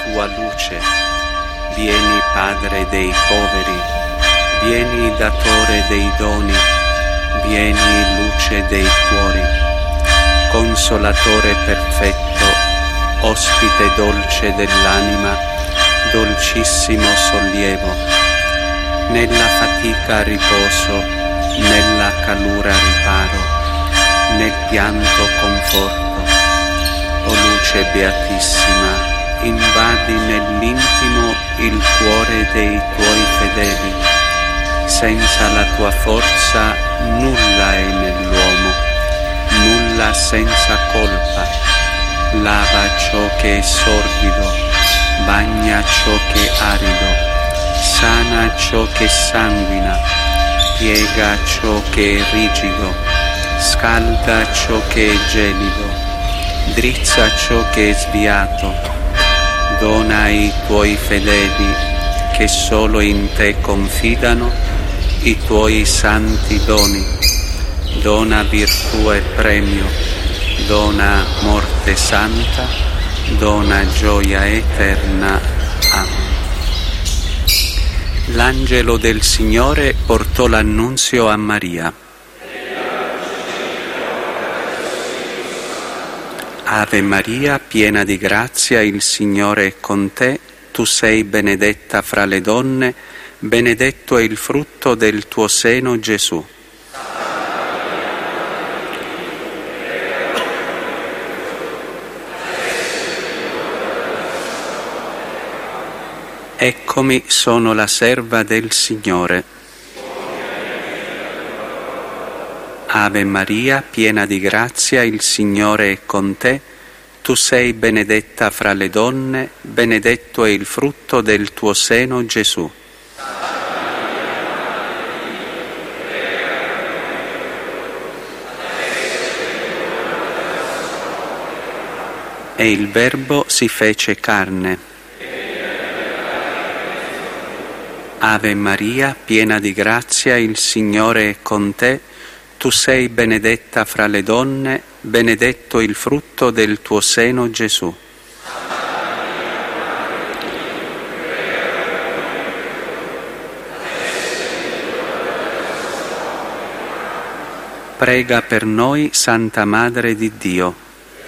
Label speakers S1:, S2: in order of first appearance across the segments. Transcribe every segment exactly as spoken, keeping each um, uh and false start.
S1: tua luce. Vieni Padre dei poveri, vieni Datore dei doni, vieni luce dei cuori, Consolatore perfetto, ospite dolce dell'anima, dolcissimo sollievo. Nella fatica riposo, nella calura riparo, nel pianto conforto. O luce beatissima, invadi nell'intimo il cuore dei tuoi fedeli. Senza la tua forza nulla è nell'uomo, nulla senza colpa. Lava ciò che è sordido, bagna ciò che è arido, sana ciò che sanguina, piega ciò che è rigido, scalda ciò che è gelido, drizza ciò che è sviato, dona ai tuoi fedeli che solo in te confidano i tuoi santi doni, dona virtù e premio, dona morte santa, dona gioia eterna. Amen. L'angelo del Signore portò l'annunzio a Maria. Ave Maria, piena di grazia, il Signore è con te. Tu sei benedetta fra le donne, benedetto è il frutto del tuo seno, Gesù. Eccomi, sono la serva del Signore. Ave Maria, piena di grazia, il Signore è con te. Tu sei benedetta fra le donne, benedetto è il frutto del tuo seno, Gesù. E il Verbo si fece carne. Ave Maria, piena di grazia, il Signore è con te. Tu sei benedetta fra le donne, benedetto il frutto del tuo seno, Gesù. Prega per noi, Santa Madre di Dio.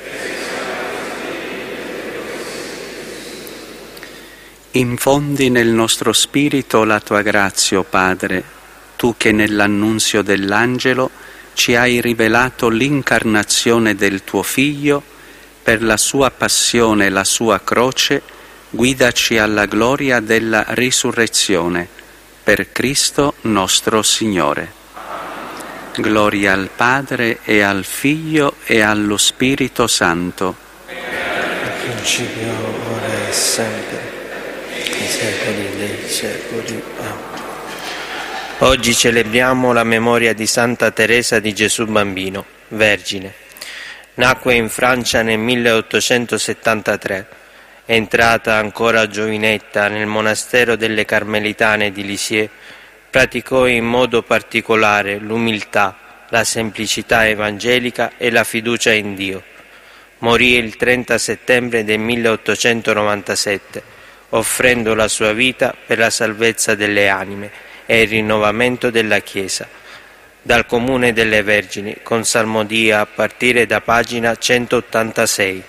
S1: Infondi nel nostro spirito la tua grazia, o Padre, tu che nell'annunzio dell'angelo ci hai rivelato l'incarnazione del tuo Figlio, per la sua passione e la sua croce, guidaci alla gloria della risurrezione, per Cristo nostro Signore. Gloria al Padre e al Figlio e allo Spirito Santo.
S2: Al principio, ora e sempre, nei secoli dei secoli. Amen. Oggi celebriamo la memoria di Santa Teresa di Gesù Bambino, Vergine. Nacque in Francia nel milleottocentosettantatré. Entrata ancora giovinetta nel monastero delle Carmelitane di Lisieux, praticò in modo particolare l'umiltà, la semplicità evangelica e la fiducia in Dio. Morì il trenta settembre del milleottocentonovantasette, offrendo la sua vita per la salvezza delle anime e il rinnovamento della Chiesa. Dal Comune delle Vergini, con salmodia a partire da pagina centottantasei.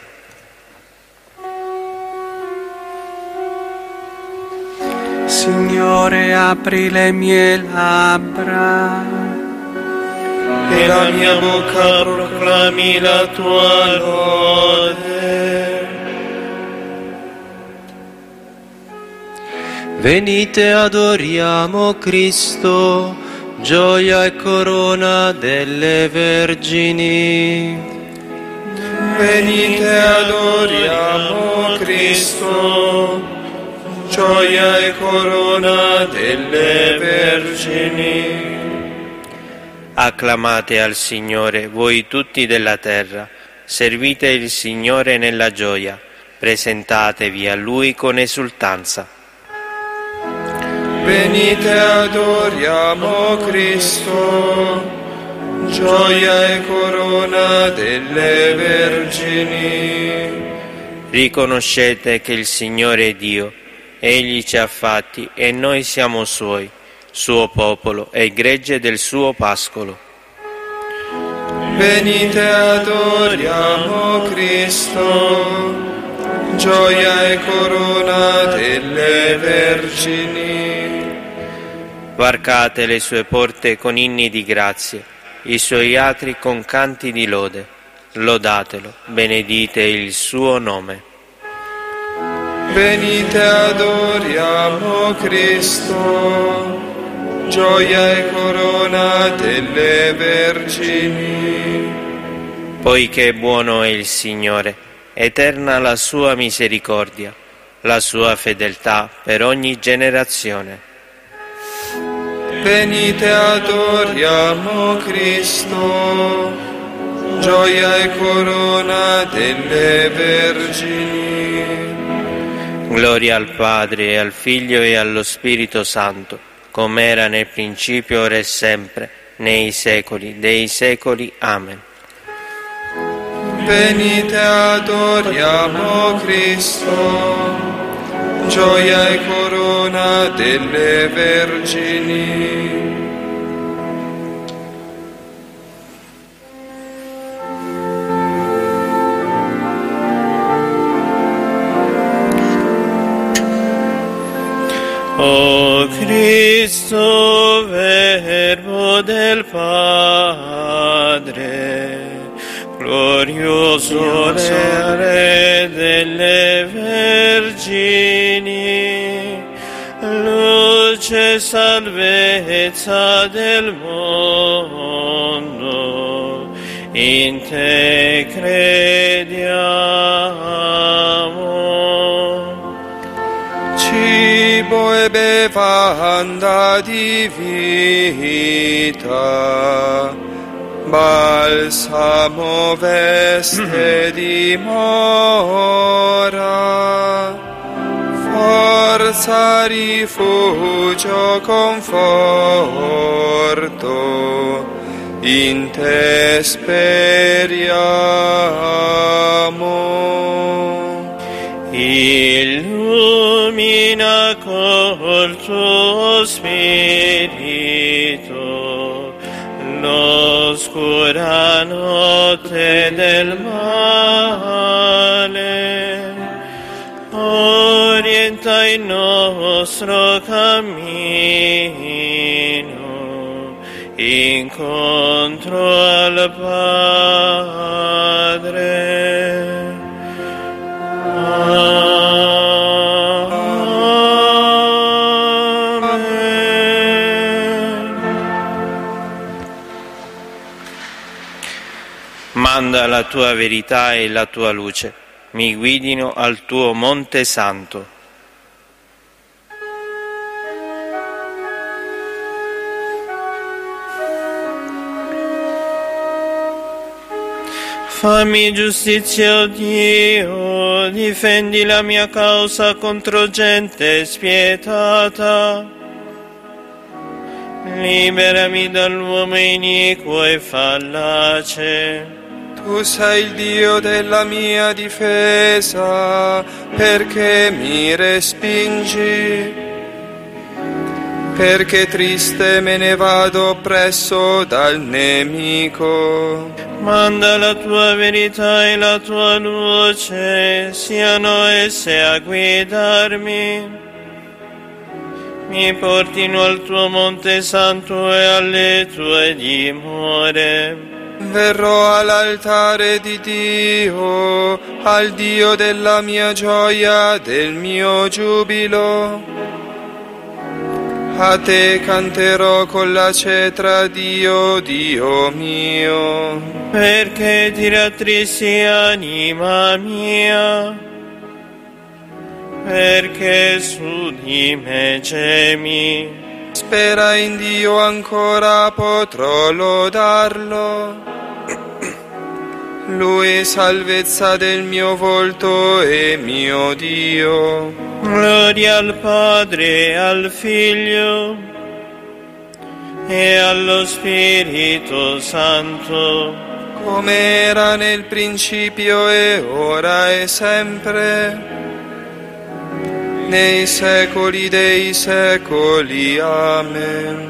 S1: Signore, apri le mie labbra
S3: e la mia bocca proclami la tua lode.
S4: Venite, adoriamo Cristo, gioia e corona delle vergini.
S3: Venite, adoriamo Cristo, gioia e corona delle vergini.
S2: Acclamate al Signore, voi tutti della terra, servite il Signore nella gioia, presentatevi a Lui con esultanza.
S3: Venite, adoriamo Cristo, gioia e corona delle vergini.
S2: Riconoscete che il Signore è Dio, Egli ci ha fatti e noi siamo Suoi, Suo popolo e gregge del Suo pascolo.
S3: Venite, adoriamo Cristo, gioia e corona delle vergini.
S2: Varcate le sue porte con inni di grazie, i suoi atri con canti di lode. Lodatelo, benedite il suo nome.
S3: Venite, adoriamo Cristo, gioia e corona delle vergini.
S2: Poiché buono è il Signore, eterna la sua misericordia, la sua fedeltà per ogni generazione.
S3: Venite, adoriamo Cristo, gioia e corona delle vergini.
S2: Gloria al Padre e al Figlio e allo Spirito Santo, come era nel principio, ora e sempre, nei secoli dei secoli. Amen.
S3: Venite, adoriamo Cristo, gioia e corona delle vergini.
S4: O Cristo, Verbo del Padre, glorioso Re delle vergini, luce e salvezza del mondo, in te crediamo.
S3: Cibo e bevanda di vita, balsamo veste dimora, forza, rifugio, conforto, in te speriamo. Illumina col tuo spirito l'oscura notte del male, orienta il nostro cammino incontro al Padre.
S2: Manda la tua verità e la tua luce, mi guidino al tuo Monte Santo.
S4: Fammi giustizia, o Dio, difendi la mia causa contro gente spietata. Liberami dall'uomo iniquo e fallace.
S3: Tu sei il Dio della mia difesa, perché mi respingi? Perché triste me ne vado oppresso dal nemico.
S4: Manda la tua verità e la tua luce, siano esse a guidarmi. Mi portino al tuo Monte Santo e alle tue dimore.
S3: Verrò all'altare di Dio, al Dio della mia gioia, del mio giubilo. A te canterò con la cetra, Dio, Dio mio.
S4: Perché ti rattristi, anima mia? Perché su di me gemi?
S3: Spera in Dio, ancora potrò lodarlo. Lui salvezza del mio volto e mio Dio.
S4: Gloria al Padre, al Figlio e allo Spirito Santo,
S3: come era nel principio e ora e sempre, nei secoli dei secoli. Amen.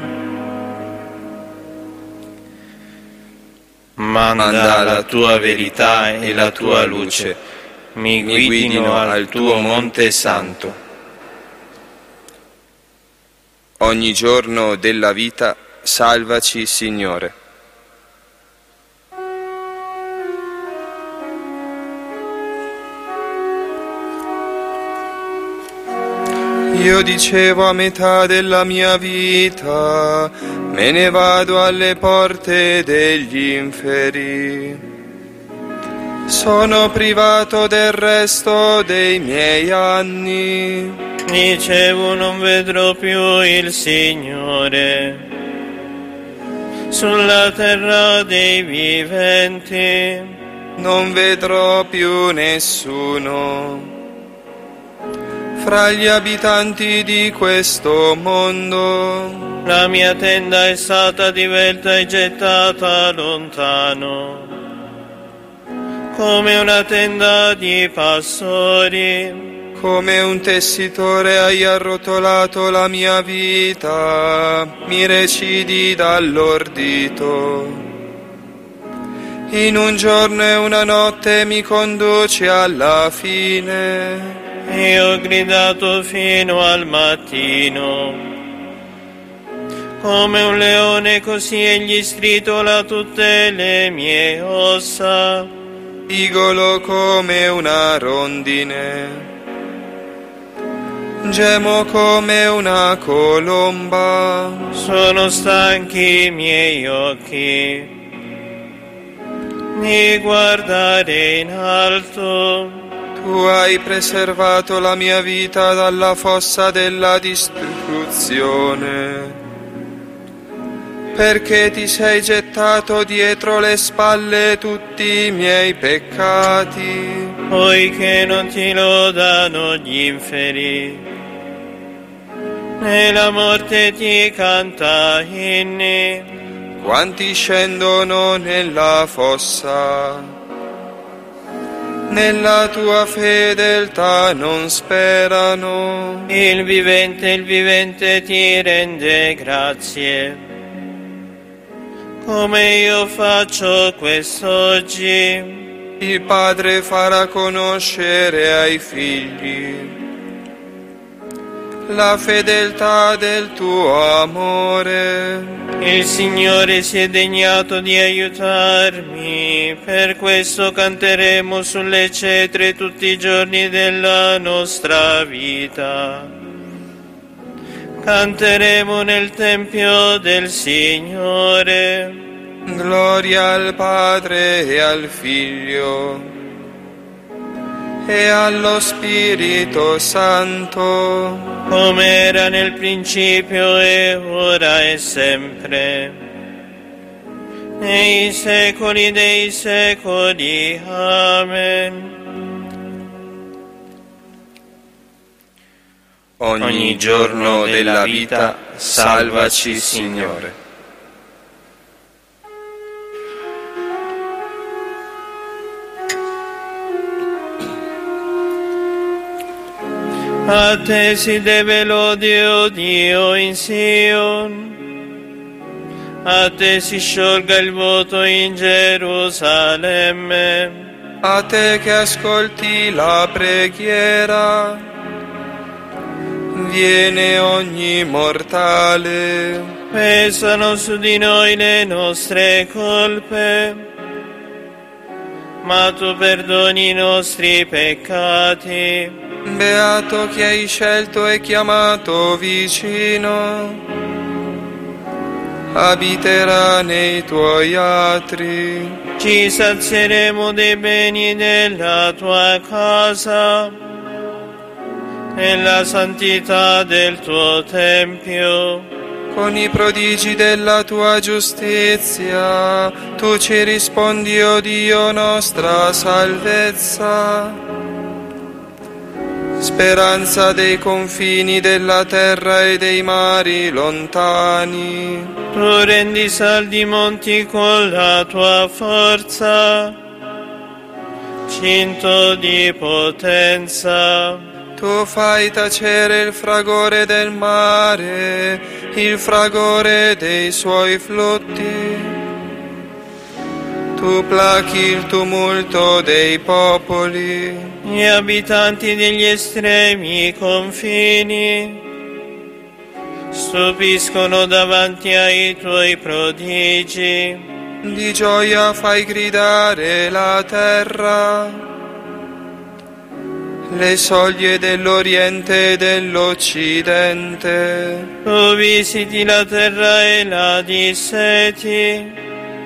S2: Manda la tua verità e la tua luce, mi guidino al tuo monte santo.
S3: Ogni giorno della vita, salvaci, Signore. Io dicevo a metà della mia vita, me ne vado alle porte degli inferi. Sono privato del resto dei miei anni.
S4: Dicevo non vedrò più il Signore sulla terra dei viventi.
S3: Non vedrò più nessuno fra gli abitanti di questo mondo.
S4: La mia tenda è stata divelta e gettata lontano, come una tenda di pastori.
S3: Come un tessitore hai arrotolato la mia vita, mi recidi dall'ordito. In un giorno e una notte mi conduci alla fine.
S4: Io ho gridato fino al mattino, come un leone così egli stritola tutte le mie ossa.
S3: Pigolo come una rondine, gemo come una colomba.
S4: Sono stanchi i miei occhi di guardare in alto.
S3: Tu hai preservato la mia vita dalla fossa della distruzione, perché ti sei gettato dietro le spalle tutti i miei peccati.
S4: Poiché non ti lodano gli inferi, né la morte ti canta inni.
S3: Quanti scendono nella fossa, nella tua fedeltà non sperano.
S4: Il vivente, il vivente ti rende grazie, come io faccio quest'oggi.
S3: Il Padre farà conoscere ai figli la fedeltà del tuo amore.
S4: Il Signore si è degnato di aiutarmi, per questo canteremo sulle cetre tutti i giorni della nostra vita. Canteremo nel Tempio del Signore.
S3: Gloria al Padre e al Figlio e allo Spirito Santo,
S4: come era nel principio e ora e sempre, nei secoli dei secoli. Amen.
S3: Ogni giorno della vita, salvaci, Signore.
S4: A te si deve l'odio, Dio, in Sion. A te si sciolga il voto in Gerusalemme.
S3: A te che ascolti la preghiera, viene ogni mortale.
S4: Pesano su di noi le nostre colpe, ma tu perdoni i nostri peccati.
S3: Beato chi hai scelto e chiamato vicino, abiterà nei tuoi atri.
S4: Ci sazieremo dei beni della tua casa, nella santità del tuo Tempio.
S3: Con i prodigi della tua giustizia, tu ci rispondi, o Dio, nostra salvezza. speranza dei confini della terra e dei mari lontani.
S4: Tu rendi saldi i monti con la tua forza, cinto di potenza.
S3: Tu fai tacere il fragore del mare, il fragore dei suoi flutti. Tu plachi il tumulto dei popoli.
S4: Gli abitanti degli estremi confini stupiscono davanti ai tuoi prodigi.
S3: Di gioia fai gridare la terra. Le soglie dell'Oriente e dell'Occidente.
S4: Tu visiti la terra e la disseti,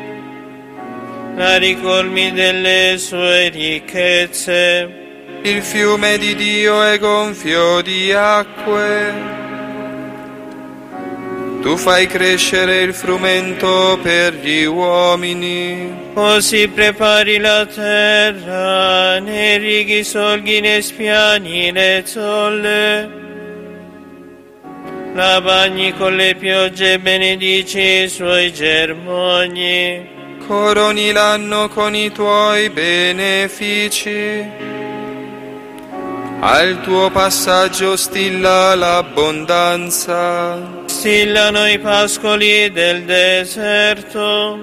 S4: la ricolmi delle sue ricchezze.
S3: Il fiume di Dio è gonfio di acque. Tu fai crescere il frumento per gli uomini.
S4: Così prepari la terra, ne righi i solchi, ne spiani le zolle. La bagni con le piogge e benedici i suoi germogli.
S3: Coroni l'anno con i tuoi benefici. Al tuo passaggio stilla l'abbondanza.
S4: Stillano i pascoli del deserto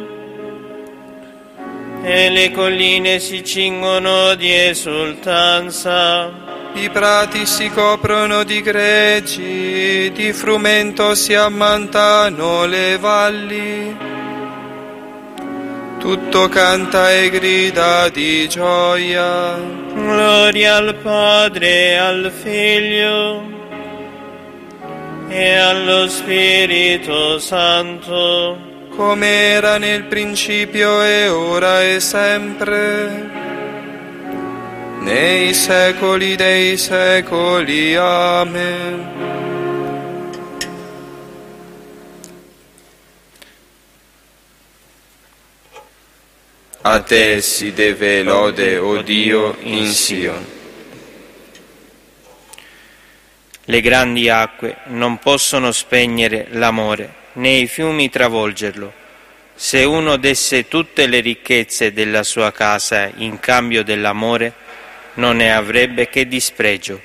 S4: e le colline si cingono di esultanza.
S3: I prati si coprono di greggi, di frumento si ammantano le valli. Tutto canta e grida di gioia.
S4: Gloria al Padre e al Figlio e allo Spirito Santo,
S3: come era nel principio e ora e sempre, nei secoli dei secoli. Amen. A te si deve lode, o Dio, in Sion.
S2: Le grandi acque non possono spegnere l'amore, né i fiumi travolgerlo. Se uno desse tutte le ricchezze della sua casa in cambio dell'amore, non ne avrebbe che dispregio.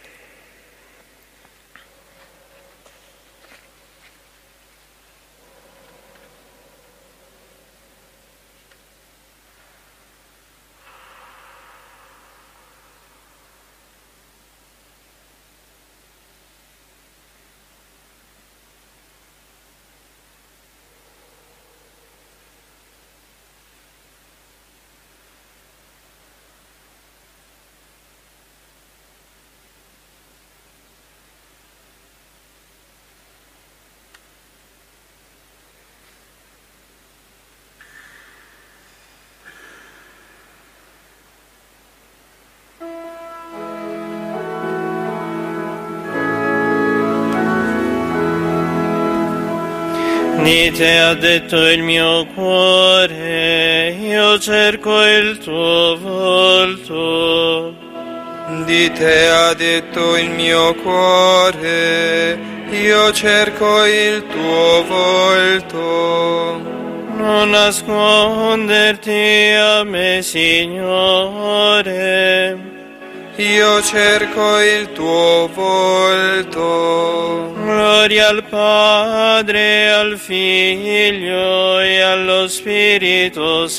S4: Di te ha detto il mio cuore, io cerco il tuo volto.
S3: Di te ha detto il mio cuore, io cerco il tuo volto.
S4: Non nasconderti a me, Signore.
S3: Io cerco il tuo volto.
S4: Gloria al Padre, al Figlio e allo Spirito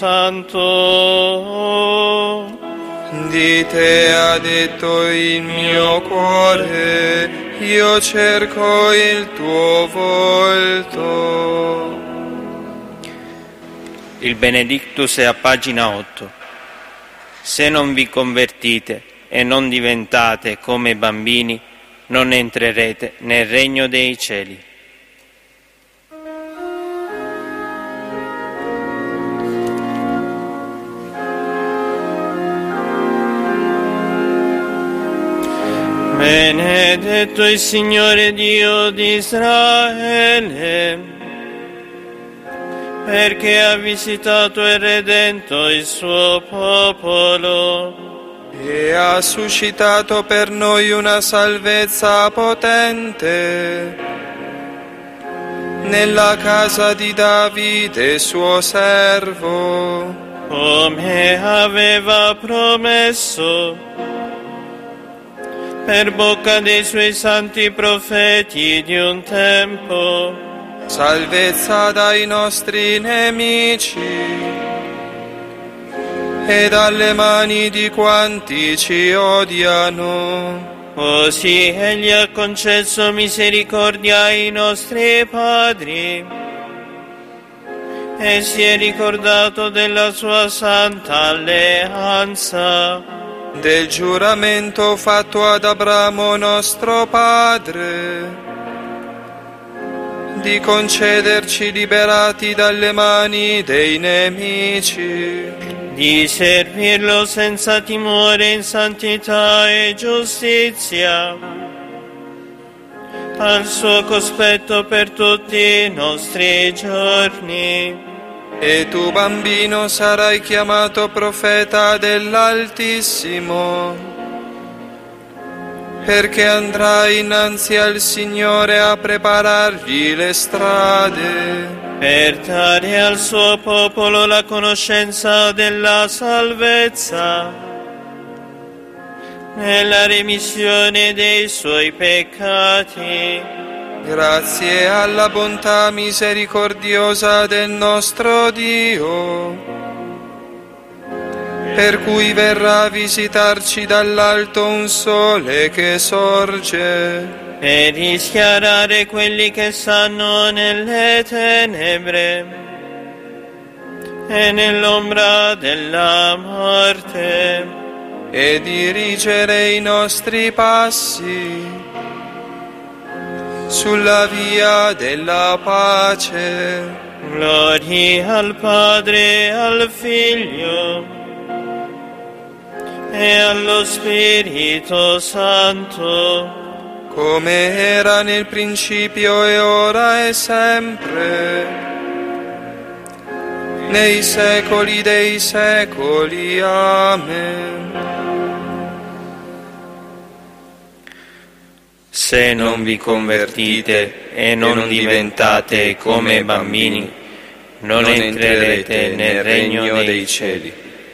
S4: Santo.
S3: Di te ha detto il mio cuore, io cerco il tuo volto.
S2: Il Benedictus è a pagina otto. Se non vi convertite e non diventate come bambini, non entrerete nel regno dei cieli.
S4: Benedetto il Signore Dio di Israele, perché ha visitato e redento il suo popolo.
S3: e ha suscitato per noi una salvezza potente nella casa di Davide, suo servo,
S4: come aveva promesso per bocca dei suoi santi profeti di un tempo.
S3: Salvezza dai nostri nemici e dalle mani di quanti ci odiano.
S4: Così Egli ha concesso misericordia ai nostri padri e si è ricordato della sua santa alleanza,
S3: del giuramento fatto ad Abramo nostro padre, di concederci liberati dalle mani dei nemici,
S4: di servirlo senza timore in santità e giustizia, al suo cospetto per tutti i nostri giorni.
S3: E tu, bambino, sarai chiamato profeta dell'Altissimo, perché andrai innanzi al Signore a preparargli le strade,
S4: per dare al suo popolo la conoscenza della salvezza, nella remissione dei suoi peccati,
S3: grazie alla bontà misericordiosa del nostro Dio, per cui verrà a visitarci dall'alto un sole che sorge,
S4: per rischiarare quelli che stanno nelle tenebre e nell'ombra della morte,
S3: e dirigere i nostri passi sulla via della pace.
S4: Gloria al Padre, al Figlio e allo Spirito Santo,
S3: come era nel principio e ora e sempre, nei secoli dei secoli. Amen.
S2: Se non vi convertite e non diventate come bambini, non entrerete nel regno dei cieli.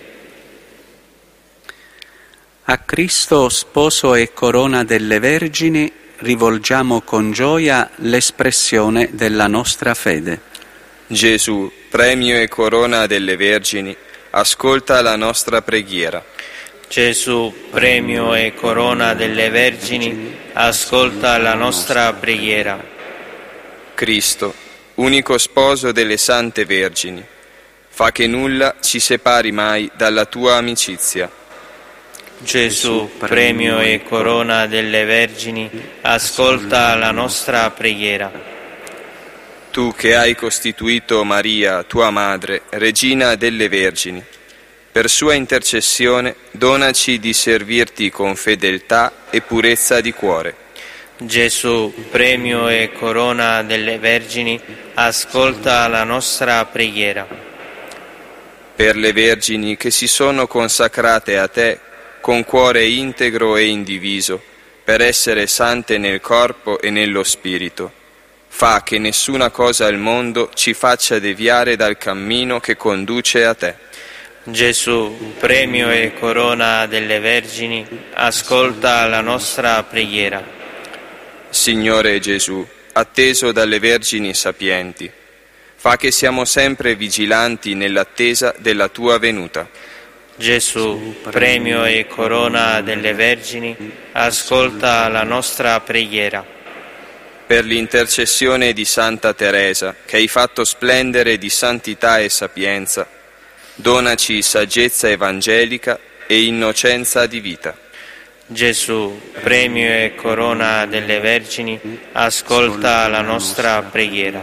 S1: A Cristo, sposo e corona delle Vergini, rivolgiamo con gioia l'espressione della nostra fede.
S5: Gesù, premio e corona delle Vergini, ascolta la nostra preghiera.
S2: Gesù, premio e corona delle Vergini, ascolta la nostra preghiera.
S5: Cristo, unico sposo delle Sante Vergini, fa che nulla ci separi mai dalla tua amicizia.
S2: Gesù, premio e corona delle Vergini, ascolta la nostra preghiera.
S5: Tu che hai costituito Maria, tua madre, regina delle Vergini, per sua intercessione donaci di servirti con fedeltà e purezza di cuore.
S2: Gesù, premio e corona delle Vergini, ascolta la nostra preghiera.
S5: Per le Vergini che si sono consacrate a te con cuore integro e indiviso, per essere sante nel corpo e nello spirito, fa che nessuna cosa al mondo ci faccia deviare dal cammino che conduce a te.
S2: Gesù, premio e corona delle Vergini, ascolta la nostra preghiera.
S5: Signore Gesù, atteso dalle Vergini sapienti, fa che siamo sempre vigilanti nell'attesa della tua venuta.
S2: Gesù, premio e corona delle Vergini, ascolta la nostra preghiera.
S5: Per l'intercessione di Santa Teresa, che hai fatto splendere di santità e sapienza, donaci saggezza evangelica e innocenza di vita.
S2: Gesù, premio e corona delle Vergini, ascolta la nostra preghiera.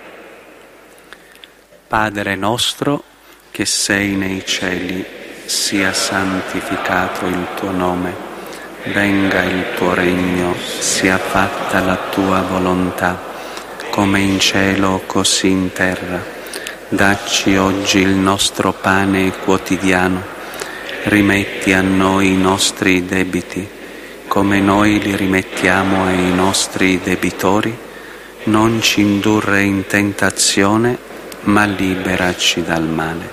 S1: Padre nostro, che sei nei cieli, sia santificato il tuo nome, venga il tuo regno, sia fatta la tua volontà, come in cielo così in terra. Dacci oggi il nostro pane quotidiano rimetti a noi i nostri debiti, come noi li rimettiamo ai nostri debitori, non ci indurre in tentazione, ma liberaci dal male.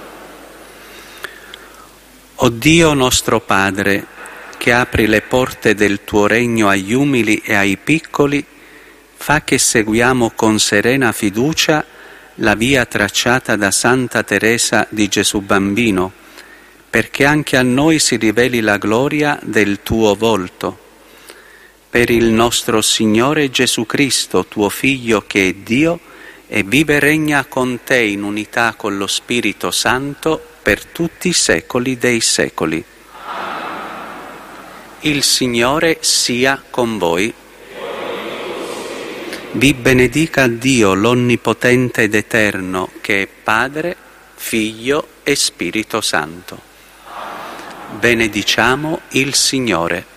S1: O Dio nostro Padre, che apri le porte del tuo regno agli umili e ai piccoli, fa che seguiamo con serena fiducia la via tracciata da Santa Teresa di Gesù Bambino, perché anche a noi si riveli la gloria del tuo volto. Per il nostro Signore Gesù Cristo, tuo Figlio, che è Dio, e vive e regna con te in unità con lo Spirito Santo per tutti i secoli dei secoli. Il Signore sia con voi. Vi benedica Dio l'Onnipotente ed Eterno, che è Padre, Figlio e Spirito Santo. Benediciamo il Signore.